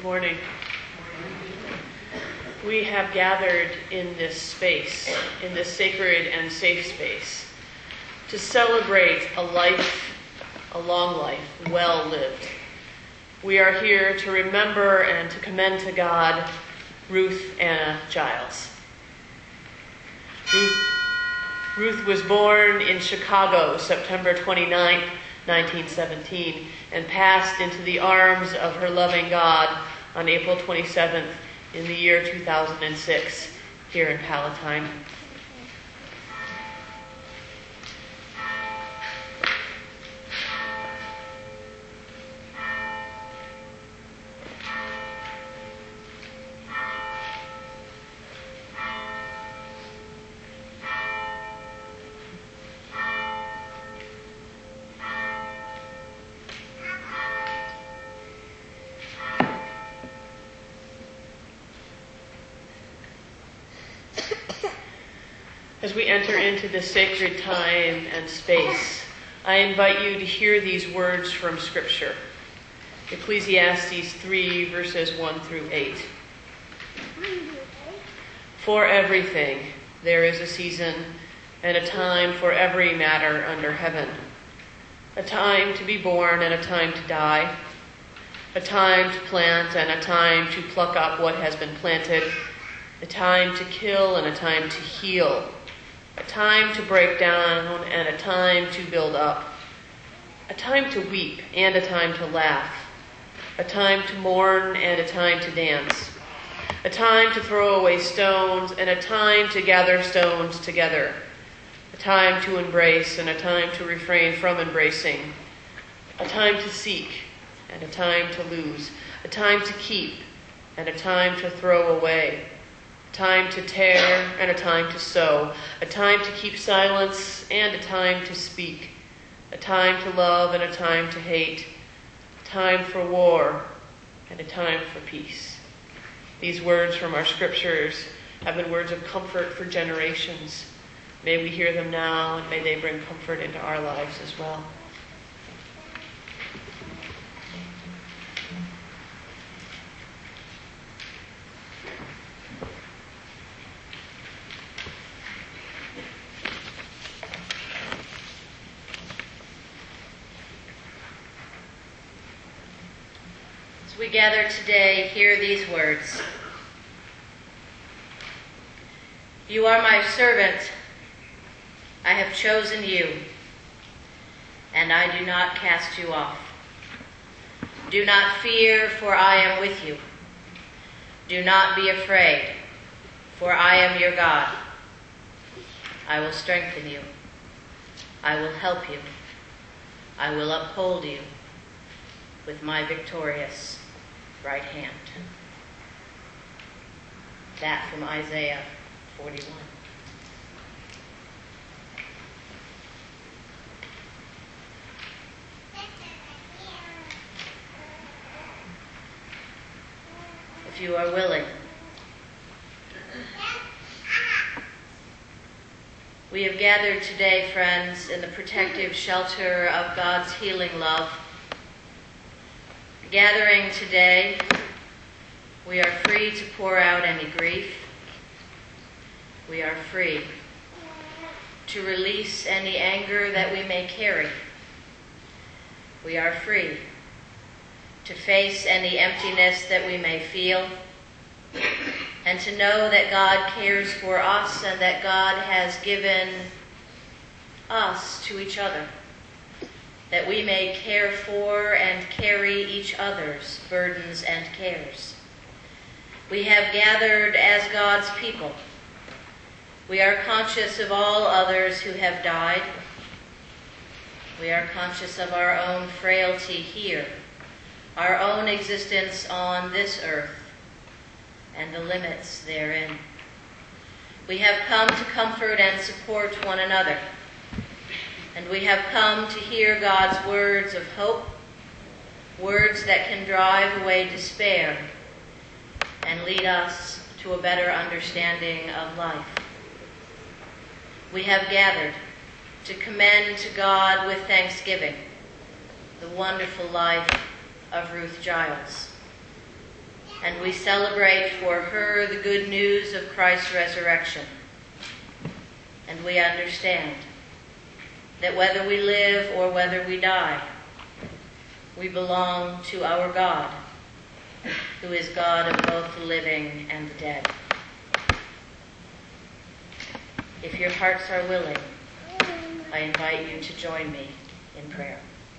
Morning. We have gathered in this space, in this sacred and safe space, to celebrate a long life, well lived. We are here to remember and to commend to God Ruth Anna Giles. Ruth was born in Chicago, September 29th, 1917, and passed into the arms of her loving God on April 27th in the year 2006 here in Palatine. As we enter into this sacred time and space, I invite you to hear these words from Scripture. Ecclesiastes 3, verses 1 through 8. For everything there is a season and a time for every matter under heaven. A time to be born and a time to die. A time to plant and a time to pluck up what has been planted. A time to kill and a time to heal. A time to break down and a time to build up. A time to weep and a time to laugh. A time to mourn and a time to dance. A time to throw away stones and a time to gather stones together. A time to embrace and a time to refrain from embracing. A time to seek and a time to lose. A time to keep and a time to throw away. A time to tear and a time to sow, a time to keep silence and a time to speak, a time to love and a time to hate, a time for war and a time for peace. These words from our scriptures have been words of comfort for generations. May we hear them now and may they bring comfort into our lives as well. We gather today, hear these words. You are my servant. I have chosen you, and I do not cast you off. Do not fear, for I am with you. Do not be afraid, for I am your God. I will strengthen you. I will help you. I will uphold you with my victorious right hand. That from Isaiah 41. If you are willing, we have gathered today, friends, in the protective shelter of God's healing love. Gathering today, we are free to pour out any grief. We are free to release any anger that we may carry. We are free to face any emptiness that we may feel, and to know that God cares for us and that God has given us to each other, that we may care for and carry each other's burdens and cares. We have gathered as God's people. We are conscious of all others who have died. We are conscious of our own frailty here, our own existence on this earth, and the limits therein. We have come to comfort and support one another. And we have come to hear God's words of hope, words that can drive away despair and lead us to a better understanding of life. We have gathered to commend to God with thanksgiving the wonderful life of Ruth Giles. and we celebrate for her the good news of Christ's resurrection. And we understand that whether we live or whether we die, we belong to our God, who is God of both the living and the dead. If your hearts are willing, I invite you to join me in prayer.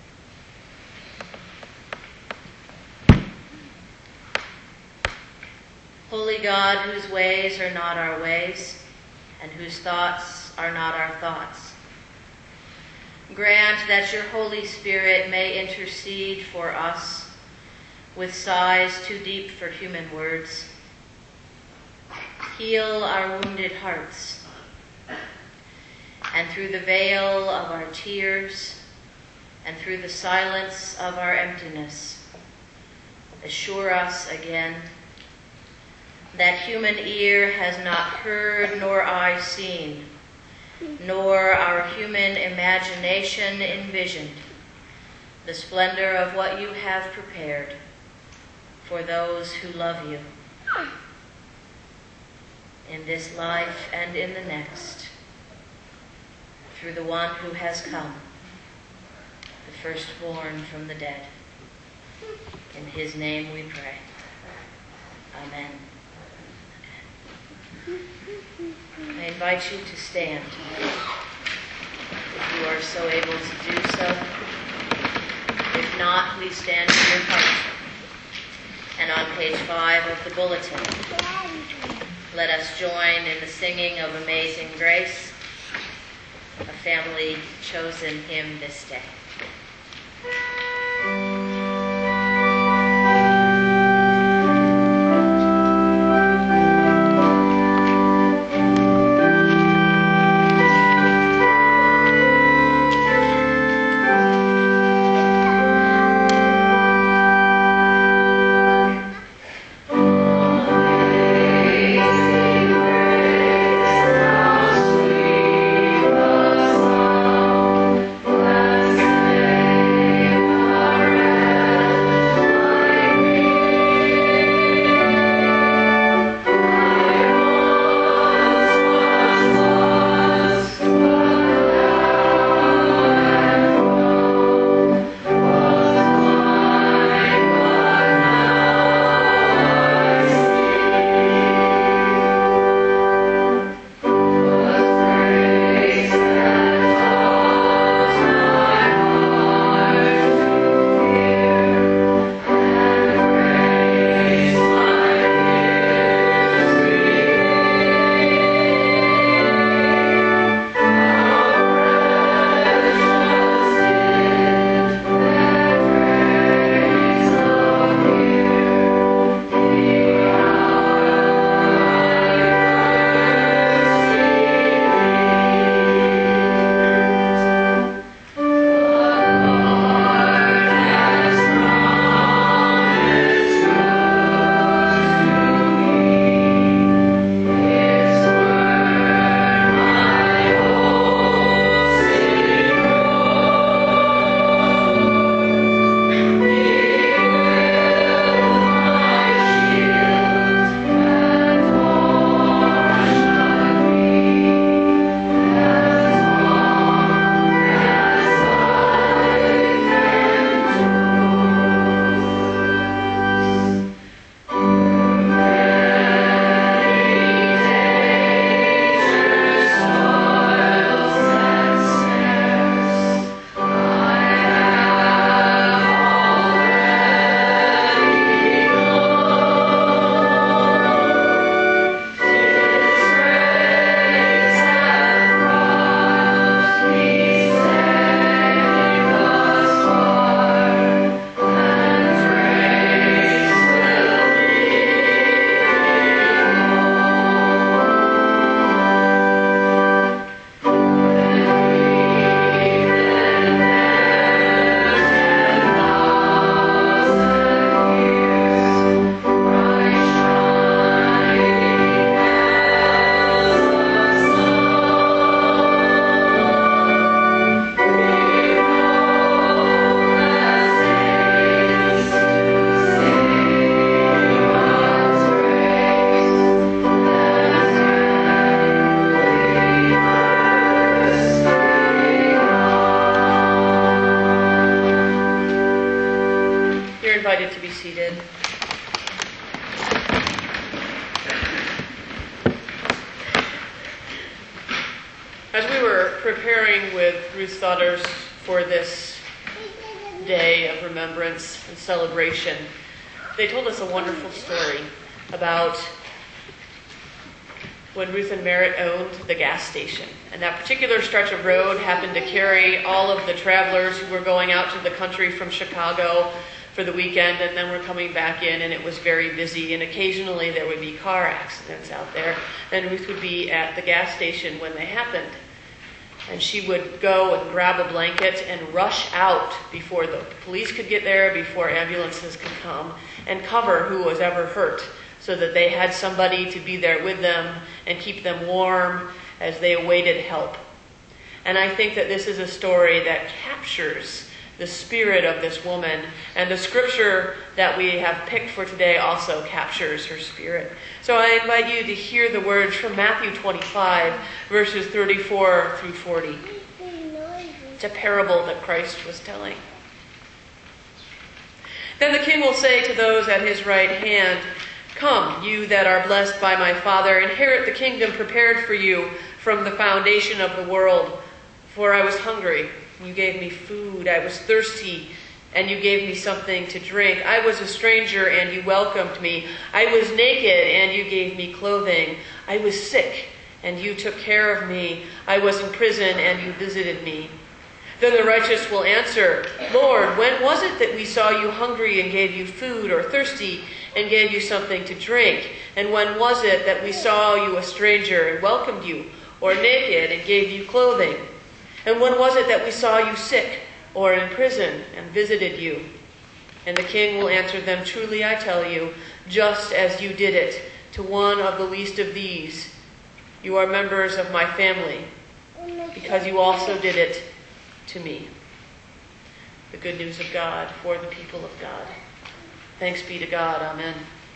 Holy God, whose ways are not our ways, and whose thoughts are not our thoughts, grant that your Holy Spirit may intercede for us with sighs too deep for human words. Heal our wounded hearts, and through the veil of our tears and through the silence of our emptiness, assure us again that human ear has not heard nor eye seen, nor our human imagination envisioned the splendor of what you have prepared for those who love you in this life and in the next, through the one who has come, the firstborn from the dead. In his name we pray. Amen. I invite you to stand, if you are so able to do so. If not, please stand to your heart. And on page 5 of the bulletin, let us join in the singing of Amazing Grace, a family chosen hymn this day. preparing with Ruth's daughters for this day of remembrance and celebration, they told us a wonderful story about when Ruth and Merritt owned the gas station. And that particular stretch of road happened to carry all of the travelers who were going out to the country from Chicago for the weekend, and then were coming back in, and it was very busy. And occasionally there would be car accidents out there, and Ruth would be at the gas station when they happened. And she would go and grab a blanket and rush out before the police could get there, before ambulances could come, and cover who was ever hurt, so that they had somebody to be there with them and keep them warm as they awaited help. And I think that this is a story that captures the spirit of this woman, and the scripture that we have picked for today also captures her spirit. So I invite you to hear the words from Matthew 25, verses 34 through 40. It's a parable that Christ was telling. Then the king will say to those at his right hand, "Come, you that are blessed by my Father, inherit the kingdom prepared for you from the foundation of the world. For I was hungry, and you gave me food. I was thirsty, and you gave me something to drink. I was a stranger, and you welcomed me. I was naked, and you gave me clothing. I was sick, and you took care of me. I was in prison, and you visited me." Then the righteous will answer, "Lord, when was it that we saw you hungry and gave you food, or thirsty and gave you something to drink? And when was it that we saw you a stranger and welcomed you, or naked and gave you clothing? And when was it that we saw you sick or in prison and visited you?" And the king will answer them, "Truly I tell you, just as you did it to one of the least of these, you are members of my family, because you also did it to me." The good news of God for the people of God. Thanks be to God. Amen.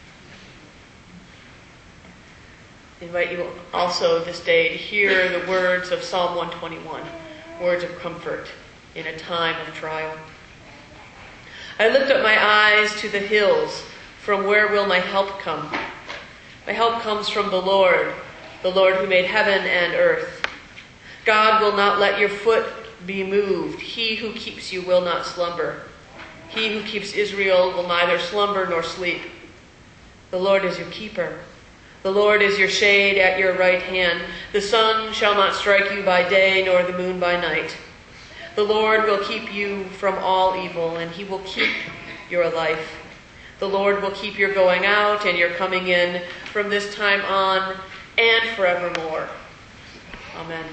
I invite you also this day to hear the words of Psalm 121, words of comfort in a time of trial. "I lift up my eyes to the hills. From where will my help come? My help comes from the Lord who made heaven and earth. God will not let your foot be moved. He who keeps you will not slumber. He who keeps Israel will neither slumber nor sleep. The Lord is your keeper. The Lord is your shade at your right hand. The sun shall not strike you by day, nor the moon by night. The Lord will keep you from all evil, and he will keep your life. The Lord will keep your going out and your coming in from this time on and forevermore. Amen.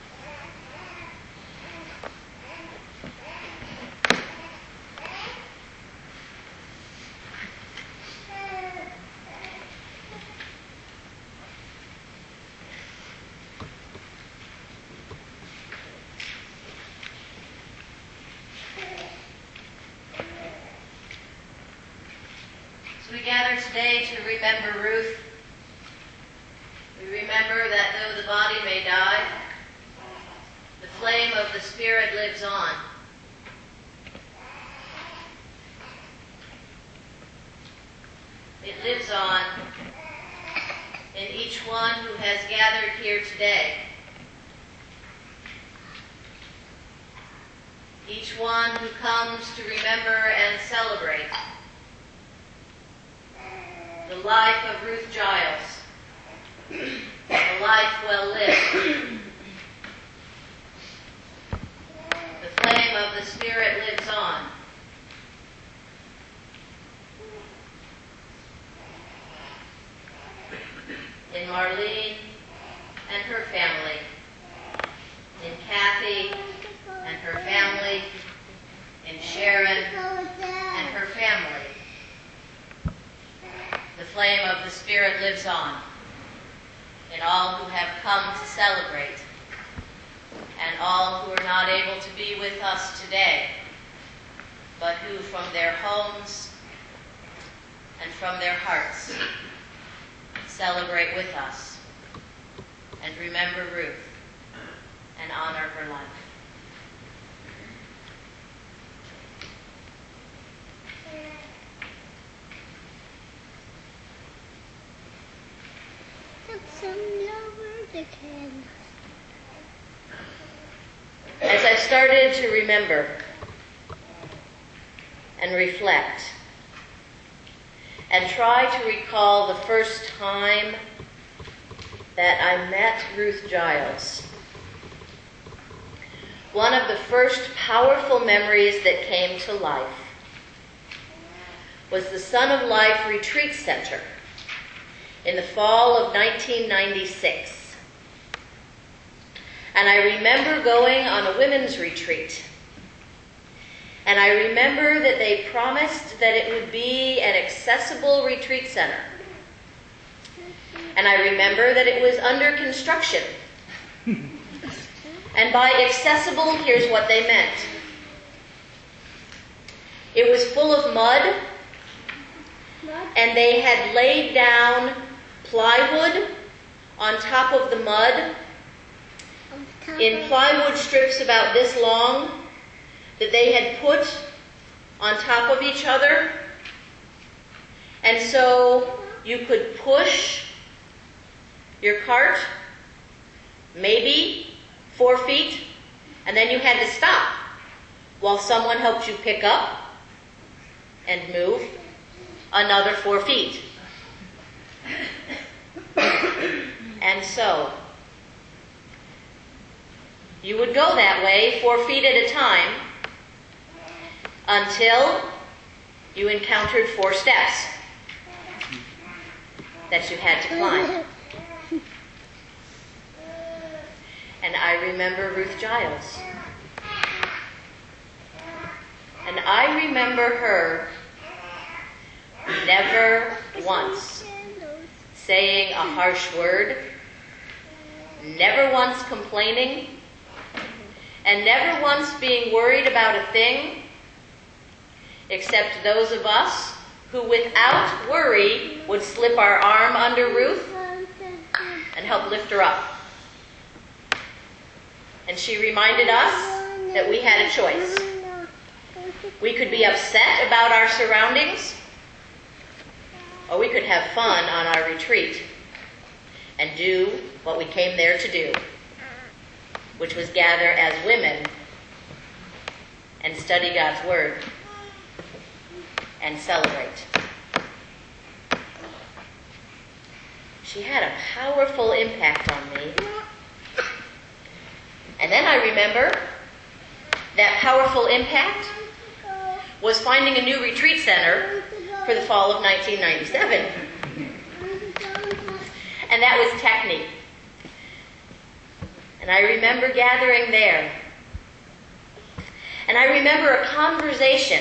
We gather today to remember Ruth. We remember that though the body may die, the flame of the Spirit lives on. It lives on in each one who has gathered here today. Each one who comes to remember and celebrate the life of Ruth Giles, a life well lived. The flame of the Spirit lives on. In Marlene and her family, in Kathy and her family, in Sharon and her family. The flame of the Spirit lives on in all who have come to celebrate and all who are not able to be with us today, but who from their homes and from their hearts celebrate with us and remember Ruth and honor her life. Some lower the candles. started to remember and reflect and try to recall the first time that I met Ruth Giles. One of the first powerful memories that came to life was the Son of Life Retreat Center in the fall of 1996. And I remember going on a women's retreat. And I remember that they promised that it would be an accessible retreat center. And I remember that it was under construction. And by accessible, here's what they meant. It was full of mud, and they had laid down plywood on top of the mud in plywood strips about this long that they had put on top of each other. And so you could push your cart maybe 4 feet, and then you had to stop while someone helped you pick up and move another 4 feet. And so you would go that way 4 feet at a time until you encountered 4 steps that you had to climb. And I remember Ruth Giles. And I remember her never once saying a harsh word, never once complaining, and never once being worried about a thing, except those of us who without worry would slip our arm under Ruth and help lift her up. And she reminded us that we had a choice. We could be upset about our surroundings, or we could have fun on our retreat and do what we came there to do, which was gather as women and study God's Word and celebrate. She had a powerful impact on me. And then I remember that powerful impact was finding a new retreat center for the fall of 1997. And that was Technique. And I remember gathering there. And I remember a conversation,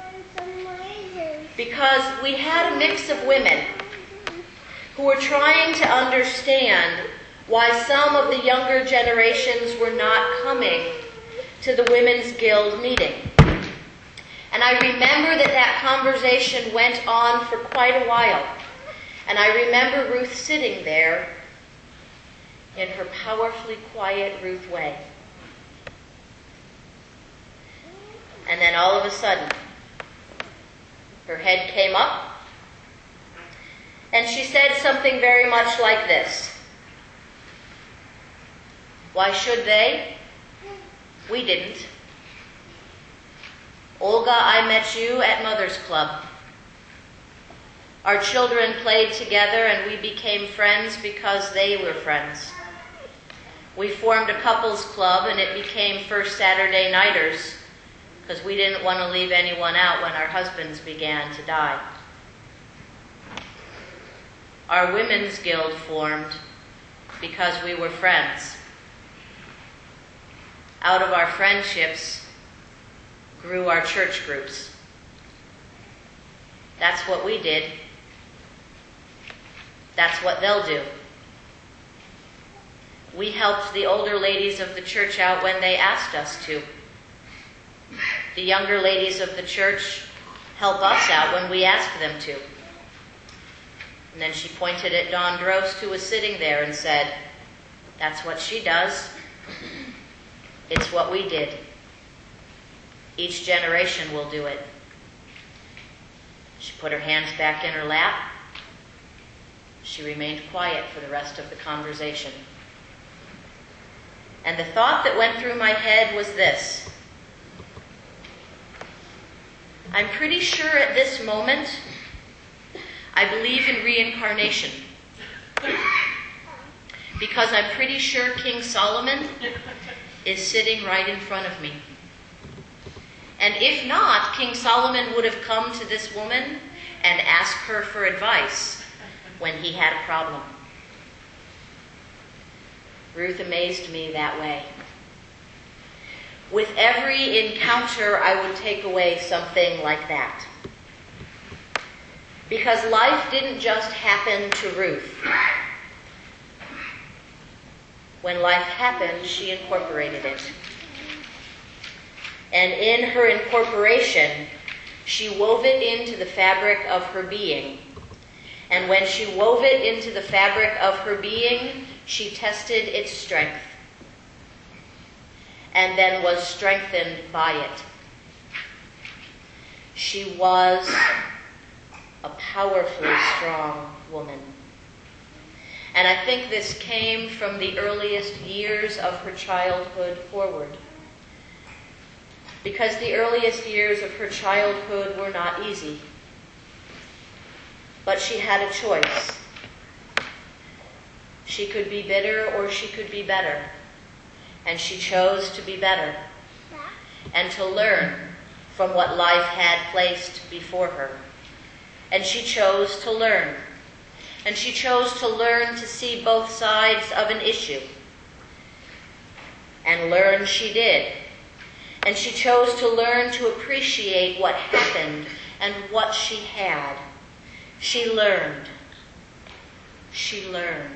because we had a mix of women who were trying to understand why some of the younger generations were not coming to the Women's Guild meeting. And I remember that conversation went on for quite a while. And I remember Ruth sitting there in her powerfully quiet Ruth way. And then all of a sudden, her head came up, and she said something very much like this. Why should they? We didn't. Olga, I met you at Mother's Club. Our children played together and we became friends because they were friends. We formed a couples club and it became First Saturday Nighters because we didn't want to leave anyone out when our husbands began to die. Our Women's Guild formed because we were friends. Out of our friendships grew our church groups. That's what we did. That's what they'll do. We helped the older ladies of the church out when they asked us to. The younger ladies of the church help us out when we ask them to. And then she pointed at Dawn Drost, who was sitting there, and said, that's what she does. It's what we did. Each generation will do it. She put her hands back in her lap. She remained quiet for the rest of the conversation. And the thought that went through my head was this: I'm pretty sure at this moment I believe in reincarnation, because I'm pretty sure King Solomon is sitting right in front of me. And if not, King Solomon would have come to this woman and asked her for advice when he had a problem. Ruth amazed me that way. With every encounter, I would take away something like that. Because life didn't just happen to Ruth. When life happened, she incorporated it. And in her incorporation, she wove it into the fabric of her being. And when she wove it into the fabric of her being, she tested its strength, and then was strengthened by it. She was a powerfully strong woman. And I think this came from the earliest years of her childhood forward. Because the earliest years of her childhood were not easy. But she had a choice. She could be bitter or she could be better. And she chose to be better and to learn from what life had placed before her. And she chose to learn. And she chose to learn to see both sides of an issue. And learn she did. And she chose to learn to appreciate what happened and what she had. She learned. She learned.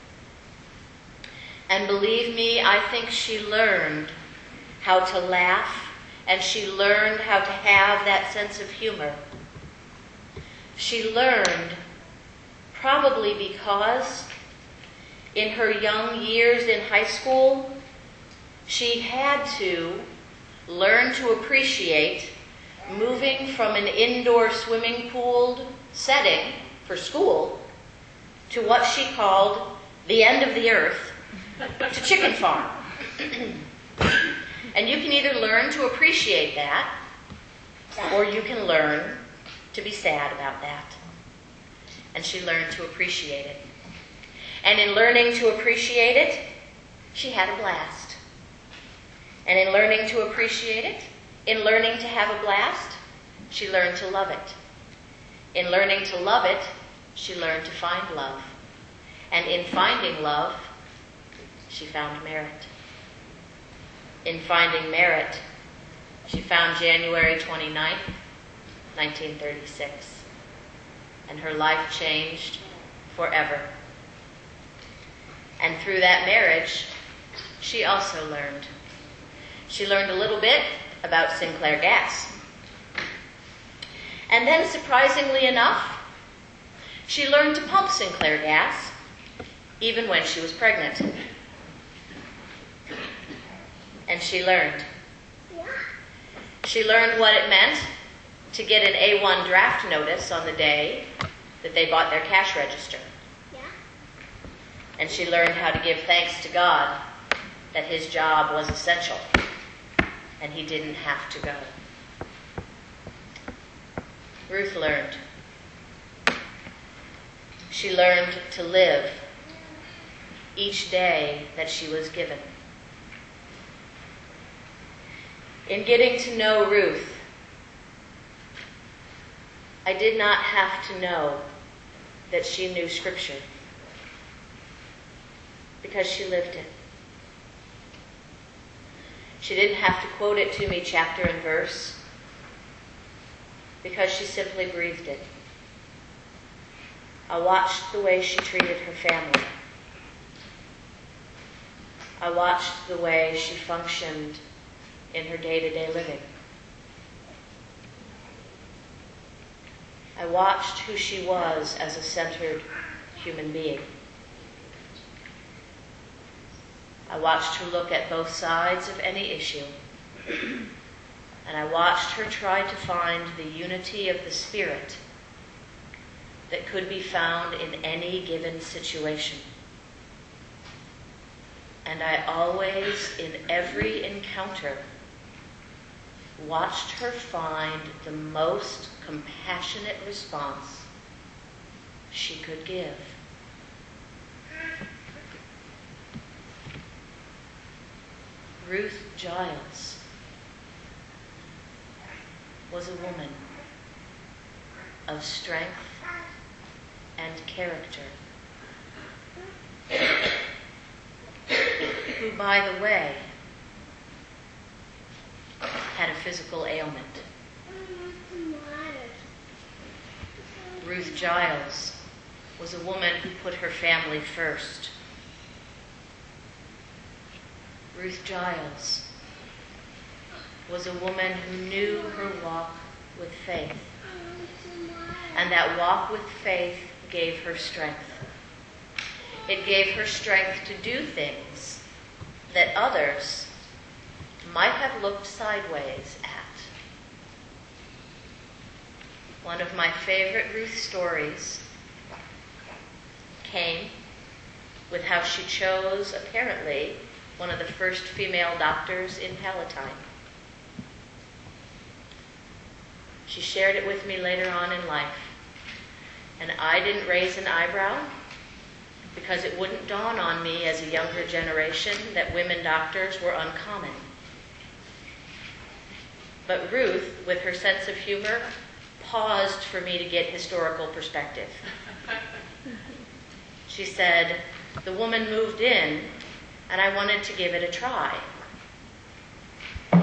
And believe me, I think she learned how to laugh, and she learned how to have that sense of humor. She learned, probably because in her young years in high school, she had to learn to appreciate moving from an indoor swimming pool setting for school to what she called the end of the earth, to chicken farm. And you can either learn to appreciate that, or you can learn to be sad about that. And she learned to appreciate it. And in learning to appreciate it, she had a blast. And in learning to appreciate it, in learning to have a blast, she learned to love it. In learning to love it, she learned to find love. And in finding love, she found merit. In finding merit, she found January 29th, 1936. And her life changed forever. And through that marriage, she also learned. She learned a little bit about Sinclair Gas. And then, surprisingly enough, she learned to pump Sinclair Gas even when she was pregnant. And she learned. She learned what it meant to get an A1 draft notice on the day that they bought their cash register. And she learned how to give thanks to God that his job was essential and he didn't have to go. Ruth learned. She learned to live each day that she was given. In getting to know Ruth, I did not have to know that she knew Scripture, because she lived it. She didn't have to quote it to me chapter and verse, because she simply breathed it. I watched the way she treated her family. I watched the way she functioned in her day-to-day living. I watched who she was as a centered human being. I watched her look at both sides of any issue. And I watched her try to find the unity of the Spirit that could be found in any given situation. And I always, in every encounter, watched her find the most compassionate response she could give. Ruth Giles was a woman of strength and character, who, by the way, had a physical ailment. Ruth Giles was a woman who put her family first. Ruth Giles was a woman who knew her walk with faith, and that walk with faith gave her strength. It gave her strength to do things that others might have looked sideways at. One of my favorite Ruth stories came with how she chose, apparently, one of the first female doctors in Palatine. She shared it with me later on in life, and I didn't raise an eyebrow, because it wouldn't dawn on me as a younger generation that women doctors were uncommon. But Ruth, with her sense of humor, paused for me to get historical perspective. She said, "The woman moved in, and I wanted to give it a try." And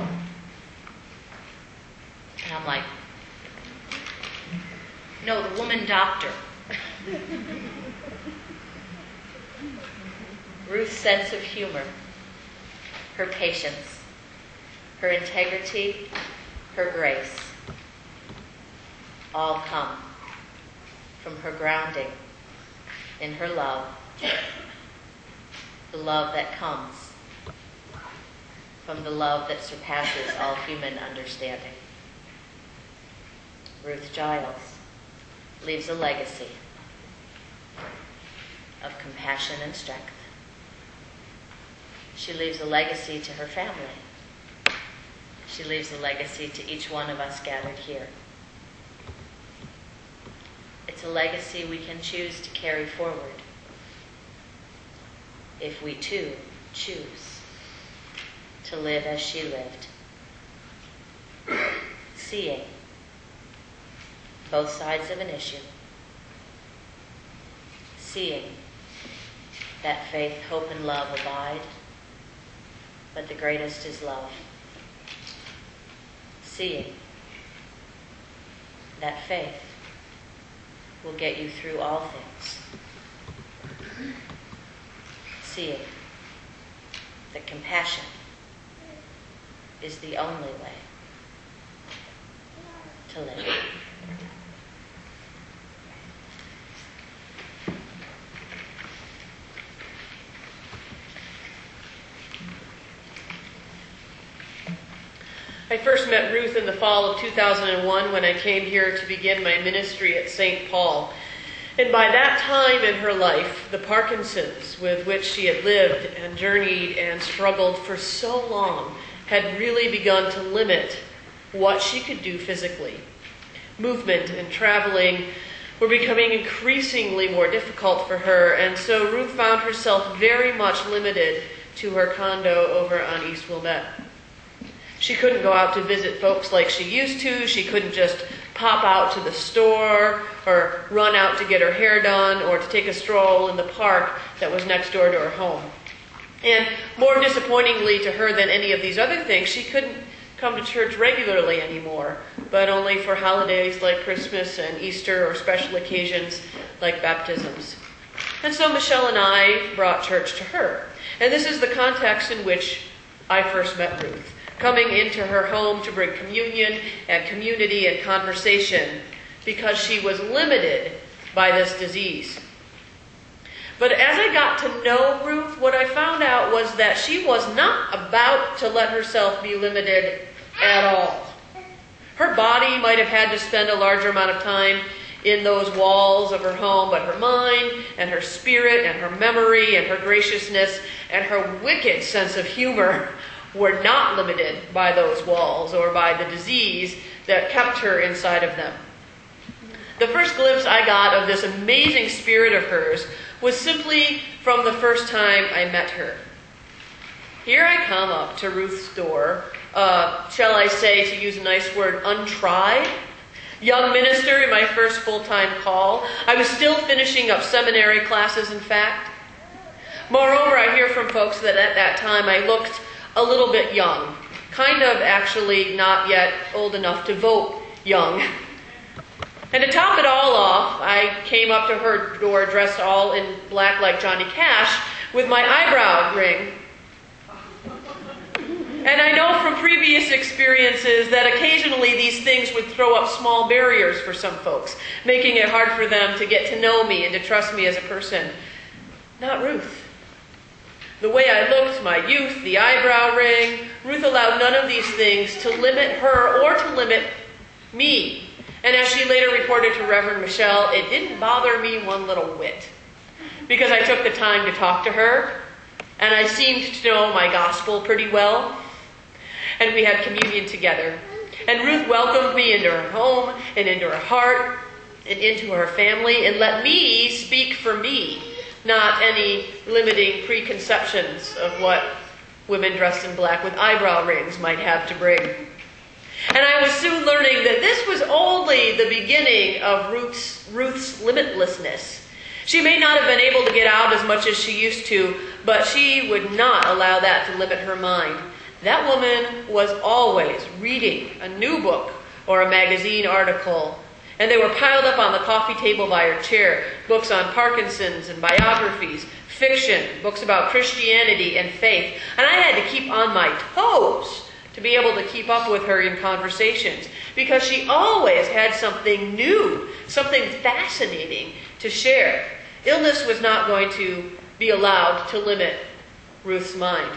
I'm like, "No, the woman doctor." Ruth's sense of humor, her patience, her integrity, her grace, all come from her grounding in her love, the love that comes from the love that surpasses all human understanding. Ruth Giles leaves a legacy of compassion and strength. She leaves a legacy to her family. She leaves a legacy to each one of us gathered here. It's a legacy we can choose to carry forward if we too choose to live as she lived, seeing both sides of an issue, seeing that faith, hope, and love abide, but the greatest is love. Seeing that faith will get you through all things. Seeing that compassion is the only way to live. I first met Ruth in the fall of 2001 when I came here to begin my ministry at St. Paul. And by that time in her life, the Parkinson's with which she had lived and journeyed and struggled for so long had really begun to limit what she could do physically. Movement and traveling were becoming increasingly more difficult for her, and so Ruth found herself very much limited to her condo over on East Wilmette. She couldn't go out to visit folks like she used to. She couldn't just pop out to the store or run out to get her hair done or to take a stroll in the park that was next door to her home. And more disappointingly to her than any of these other things, she couldn't come to church regularly anymore, but only for holidays like Christmas and Easter or special occasions like baptisms. And so Michelle and I brought church to her. And this is the context in which I first met Ruth, coming into her home to bring communion and community and conversation because she was limited by this disease. But as I got to know Ruth, what I found out was that she was not about to let herself be limited at all. Her body might have had to spend a larger amount of time in those walls of her home, but her mind and her spirit and her memory and her graciousness and her wicked sense of humor were not limited by those walls or by the disease that kept her inside of them. The first glimpse I got of this amazing spirit of hers was simply from the first time I met her. Here I come up to Ruth's door, shall I say, to use a nice word, untried. Young minister in my first full-time call. I was still finishing up seminary classes, in fact. Moreover, I hear from folks that at that time I looked a little bit young. Kind of actually not yet old enough to vote young. And to top it all off, I came up to her door dressed all in black like Johnny Cash with my eyebrow ring. And I know from previous experiences that occasionally these things would throw up small barriers for some folks, making it hard for them to get to know me and to trust me as a person. Not Ruth. The way I looked, my youth, the eyebrow ring, Ruth allowed none of these things to limit her or to limit me. And as she later reported to Reverend Michelle, it didn't bother me one little whit, because I took the time to talk to her, and I seemed to know my gospel pretty well. And we had communion together. And Ruth welcomed me into her home and into her heart and into her family and let me speak for me, not any limiting preconceptions of what women dressed in black with eyebrow rings might have to bring. And I was soon learning that this was only the beginning of Ruth's limitlessness. She may not have been able to get out as much as she used to, but she would not allow that to limit her mind. That woman was always reading a new book or a magazine article, and they were piled up on the coffee table by her chair. Books on Parkinson's and biographies, fiction, books about Christianity and faith. And I had to keep on my toes to be able to keep up with her in conversations, because she always had something new, something fascinating to share. Illness was not going to be allowed to limit Ruth's mind.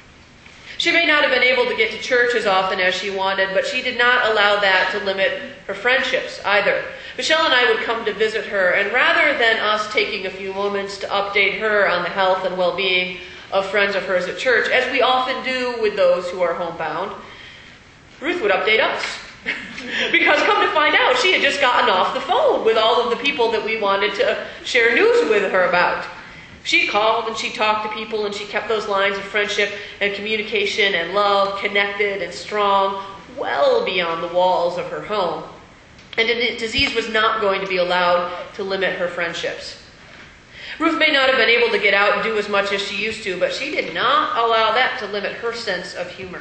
She may not have been able to get to church as often as she wanted, but she did not allow that to limit her friendships either. Michelle and I would come to visit her, and rather than us taking a few moments to update her on the health and well-being of friends of hers at church, as we often do with those who are homebound, Ruth would update us. Because come to find out, she had just gotten off the phone with all of the people that we wanted to share news with her about. She called and she talked to people and she kept those lines of friendship and communication and love connected and strong well beyond the walls of her home. And disease was not going to be allowed to limit her friendships. Ruth may not have been able to get out and do as much as she used to, but she did not allow that to limit her sense of humor.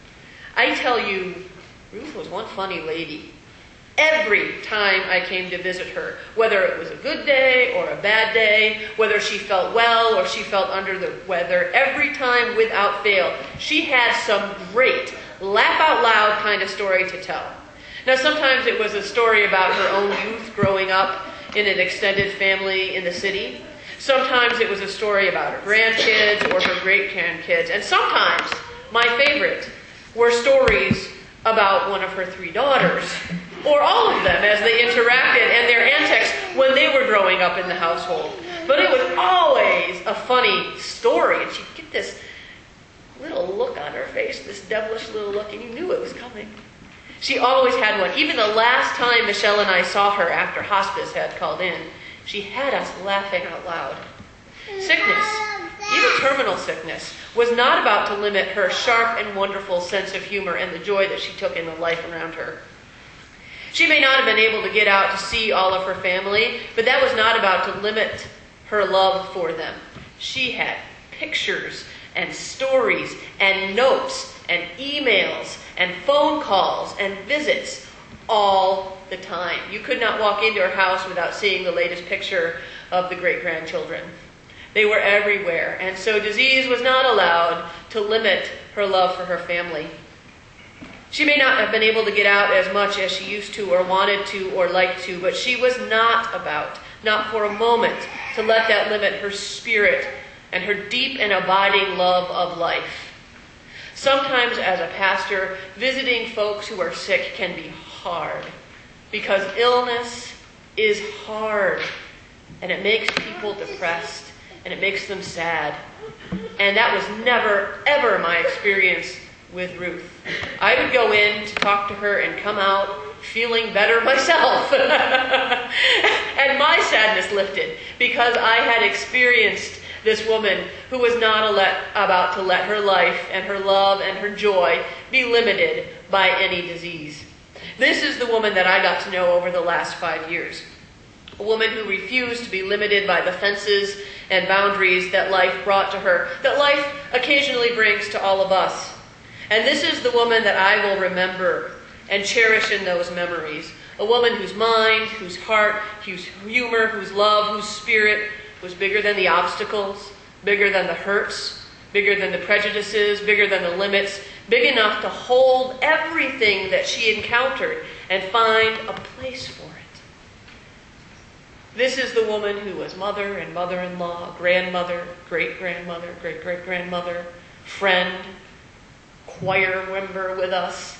I tell you, Ruth was one funny lady. Every time I came to visit her, whether it was a good day or a bad day, whether she felt well or she felt under the weather, every time without fail, she had some great, laugh out loud kind of story to tell. Now, sometimes it was a story about her own youth growing up in an extended family in the city. Sometimes it was a story about her grandkids or her great-grandkids. And sometimes, my favorite, were stories about one of her 3 daughters, or all of them as they interacted and their antics when they were growing up in the household. But it was always a funny story, and she'd get this little look on her face, this devilish little look, and you knew it was coming. She always had one. Even the last time Michelle and I saw her after hospice had called in, she had us laughing out loud. Sickness, even terminal sickness, was not about to limit her sharp and wonderful sense of humor and the joy that she took in the life around her. She may not have been able to get out to see all of her family, but that was not about to limit her love for them. She had pictures and stories and notes and emails and phone calls and visits all the time. You could not walk into her house without seeing the latest picture of the great-grandchildren. They were everywhere, and so disease was not allowed to limit her love for her family. She may not have been able to get out as much as she used to or wanted to or liked to, but she was not about, not for a moment, to let that limit her spirit and her deep and abiding love of life. Sometimes as a pastor, visiting folks who are sick can be hard because illness is hard, and it makes people depressed, and it makes them sad. And that was never, ever my experience with Ruth. I would go in to talk to her and come out feeling better myself. And my sadness lifted because I had experienced this woman who was not about to let her life and her love and her joy be limited by any disease. This is the woman that I got to know over the last 5 years. A woman who refused to be limited by the fences and boundaries that life brought to her, that life occasionally brings to all of us. And this is the woman that I will remember and cherish in those memories. A woman whose mind, whose heart, whose humor, whose love, whose spirit was bigger than the obstacles, bigger than the hurts, bigger than the prejudices, bigger than the limits, big enough to hold everything that she encountered and find a place for it. This is the woman who was mother and mother-in-law, grandmother, great-grandmother, great-great-grandmother, friend, choir member with us,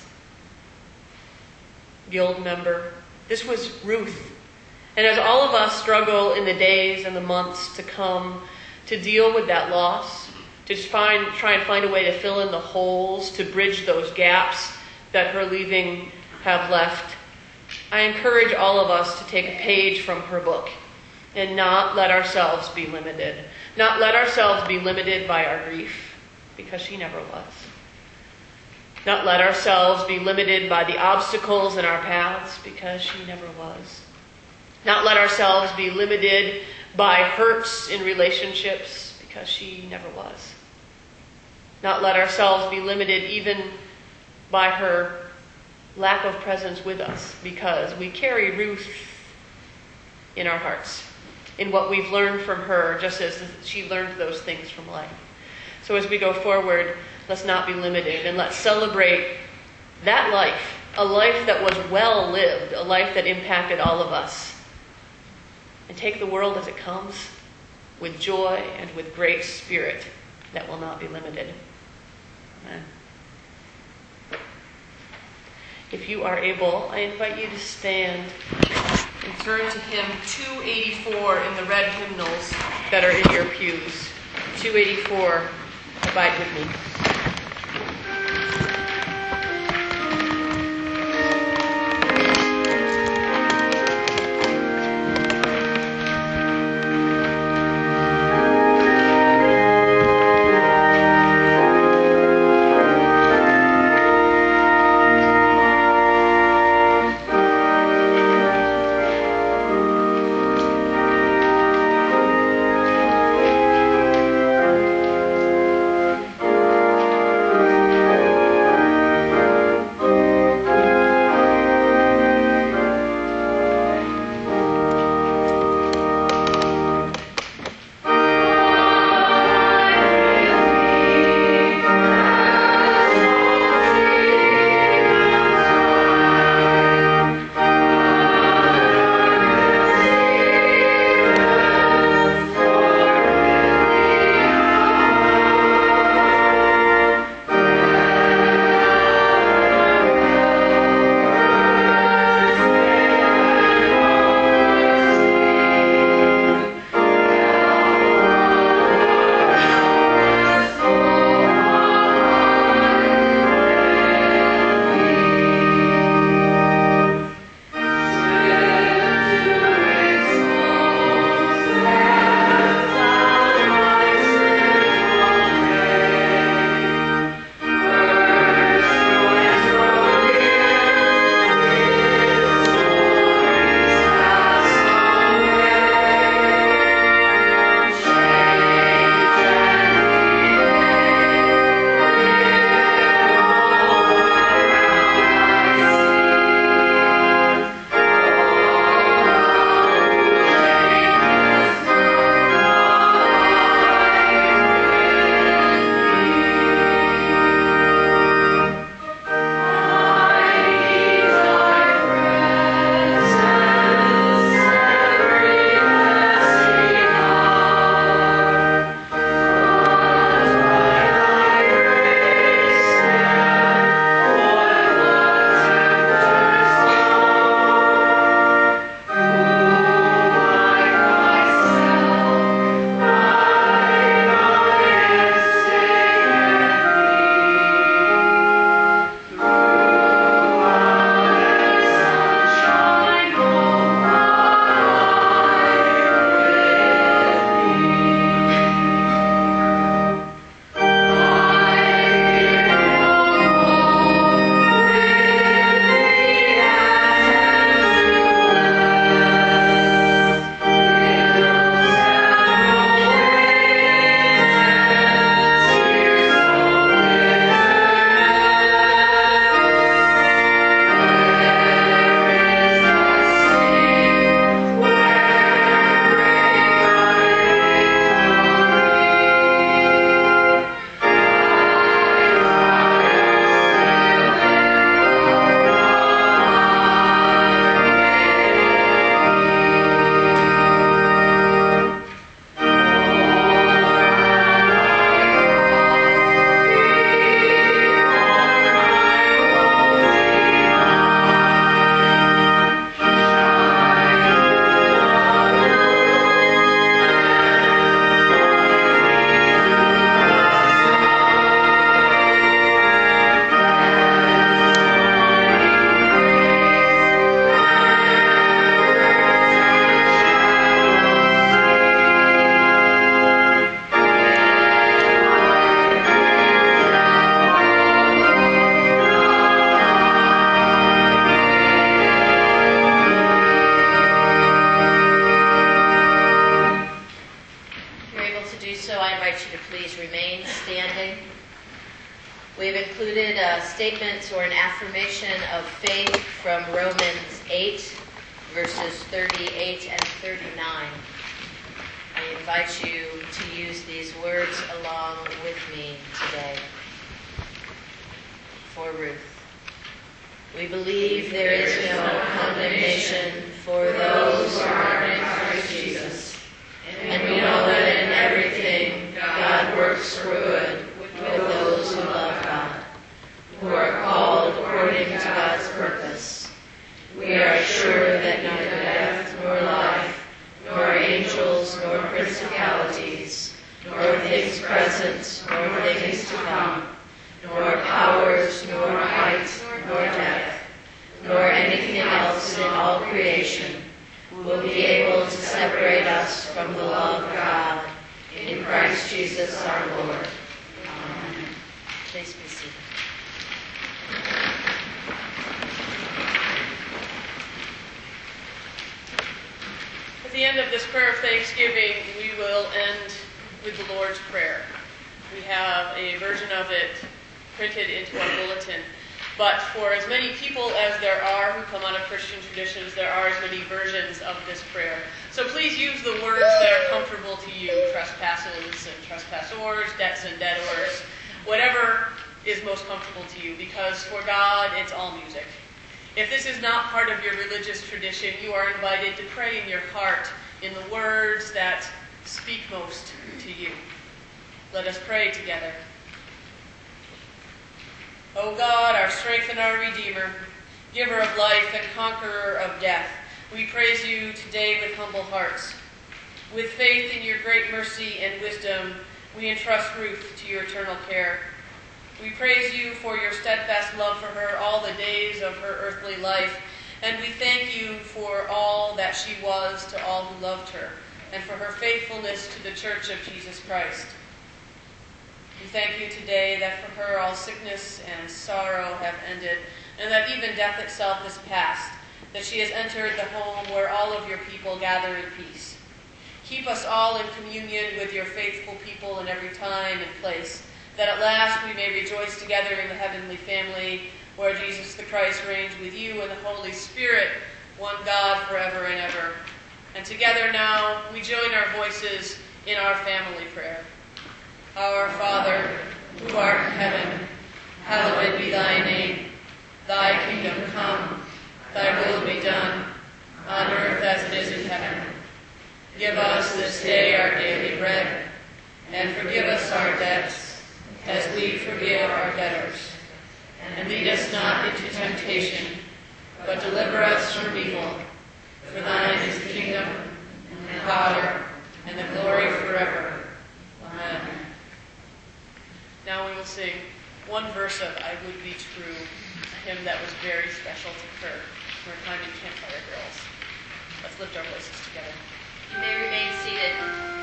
guild member. This was Ruth. And as all of us struggle in the days and the months to come to deal with that loss, to try and find a way to fill in the holes, to bridge those gaps that her leaving have left, I encourage all of us to take a page from her book and not let ourselves be limited. Not let ourselves be limited by our grief, because she never was. Not let ourselves be limited by the obstacles in our paths, because she never was. Not let ourselves be limited by hurts in relationships, because she never was. Not let ourselves be limited even by her lack of presence with us, because we carry Ruth in our hearts, in what we've learned from her, just as she learned those things from life. So as we go forward, let's not be limited, and let's celebrate that life, a life that was well lived, a life that impacted all of us, and take the world as it comes with joy and with great spirit that will not be limited. Amen. If you are able, I invite you to stand and turn to hymn 284 in the red hymnals that are in your pews. 284, abide with me. to do so, I invite you to please remain standing. We've included statements or an affirmation of faith from Romans 8, verses 38 and 39. I invite you to use these words along with me today. For Ruth. We believe there is no condemnation for those who are in Christ Jesus. And we know that in everything God works for good with those who love God, who are called according to God's purpose. We are sure that neither death nor life, nor angels nor principalities, nor things present nor things to come, nor powers, nor height, nor depth, nor anything else in all creation will be able to separate us from the love of God in Christ Jesus our Lord. Amen. Please be seated. At the end of this prayer of thanksgiving, we will end with the Lord's Prayer. We have a version of it printed into our bulletin. But for as many people as there are who come out of Christian traditions, there are as many versions of this prayer. So please use the words that are comfortable to you: trespasses and trespassors, debts and debtors, whatever is most comfortable to you, because for God, it's all music. If this is not part of your religious tradition, you are invited to pray in your heart in the words that speak most to you. Let us pray together. O God, our strength and our Redeemer, giver of life and conqueror of death, we praise you today with humble hearts. With faith in your great mercy and wisdom, we entrust Ruth to your eternal care. We praise you for your steadfast love for her all the days of her earthly life, and we thank you for all that she was to all who loved her, and for her faithfulness to the Church of Jesus Christ. We thank you today that for her all sickness and sorrow have ended, and that even death itself is past, that she has entered the home where all of your people gather in peace. Keep us all in communion with your faithful people in every time and place, that at last we may rejoice together in the heavenly family, where Jesus the Christ reigns with you and the Holy Spirit, one God forever and ever. And together now we join our voices in our family prayer. Our Father, who art in heaven, hallowed be thy name. Thy kingdom come, thy will be done, on earth as it is in heaven. Give us this day our daily bread, and forgive us our debts, as we forgive our debtors. And lead us not into temptation, but deliver us from evil. For thine is the kingdom, and the power, and the glory forever. Amen. Now we will sing one verse of I Would Be True, a hymn that was very special to her. We're time in Campfire Girls. Let's lift our voices together. You may remain seated.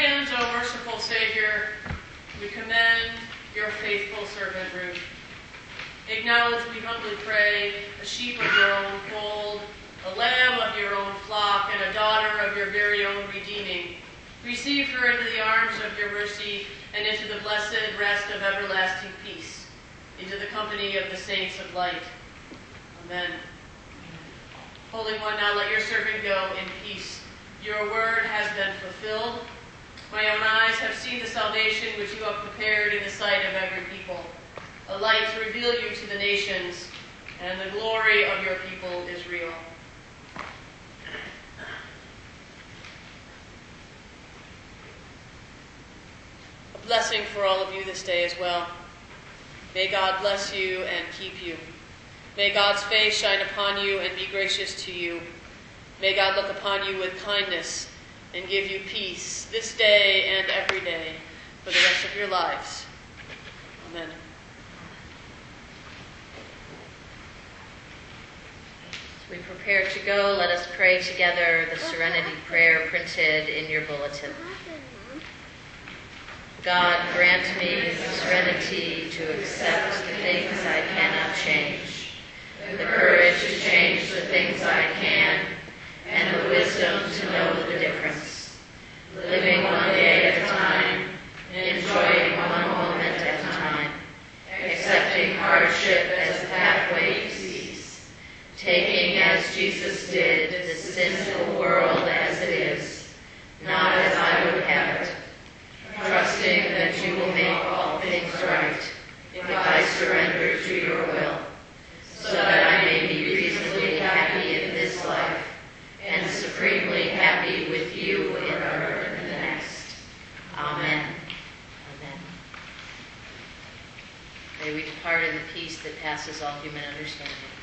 hands, O merciful Savior, we commend your faithful servant Ruth. Acknowledge, we humbly pray, a sheep of your own fold, a lamb of your own flock, and a daughter of your very own redeeming. Receive her into the arms of your mercy and into the blessed rest of everlasting peace, into the company of the saints of light. Amen. Holy One, now let your servant go in peace. Your word has been fulfilled. My own eyes have seen the salvation which you have prepared in the sight of every people, a light to reveal you to the nations, and the glory of your people Israel. A blessing for all of you this day as well. May God bless you and keep you. May God's face shine upon you and be gracious to you. May God look upon you with kindness and give you peace this day and every day for the rest of your lives. Amen. As we prepare to go, let us pray together the Serenity Prayer printed in your bulletin. God, grant me the serenity to accept the things I cannot change, the courage to change the things I can, and the wisdom to know the difference. Living one day at a time, enjoying one moment at a time, accepting hardship as a pathway to peace, taking as Jesus did the sinful world as it is, not as I would have it, trusting that you will make all things right if I surrender to your will, so that I may be reasonably happy in this life and supremely happy with you in the next. Amen. Amen. May we depart in the peace that passes all human understanding.